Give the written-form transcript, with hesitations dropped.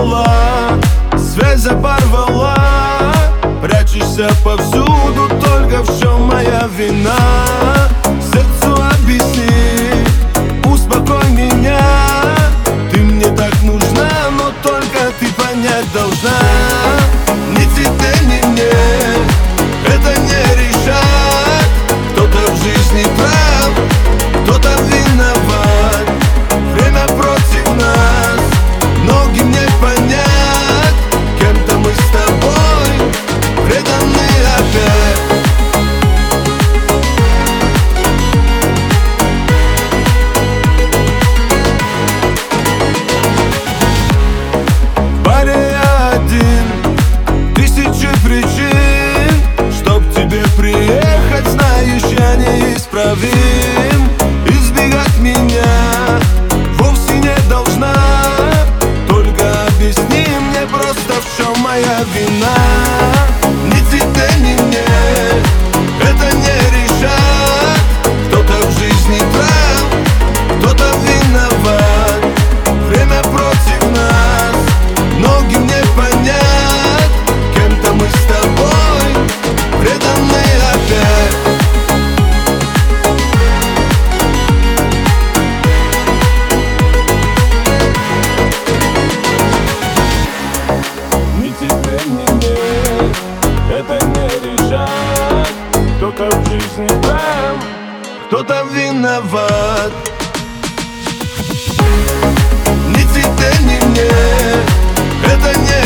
предала, связь оборвала. Прячешься повсюду, только в чем моя вина? Сердцу объясни, успокой меня. Ты мне так нужна, но только ты понять должна. Ни тебе, ни мне это не решать. Кто-то в жизни прав, кто-то виноват. Время против нас, многим не понять. Кем-то мы с тобой преданы опять. В баре я один, тысячи причин, чтоб тебе приехать, знаешь, я неисправим. Избегать меня вовсе не должна. Только объясни мне просто, в чем моя вина. Ни тебе, ни мне это не решать. Кто-то в жизни прав, кто-то виноват. Время против нас, многим не понять. Кем-то мы с тобой преданы опять. Ни тебе, ни мне это не решать. Кто-то в жизни прав, кто-то виноват. Ни тебе, ни мне это не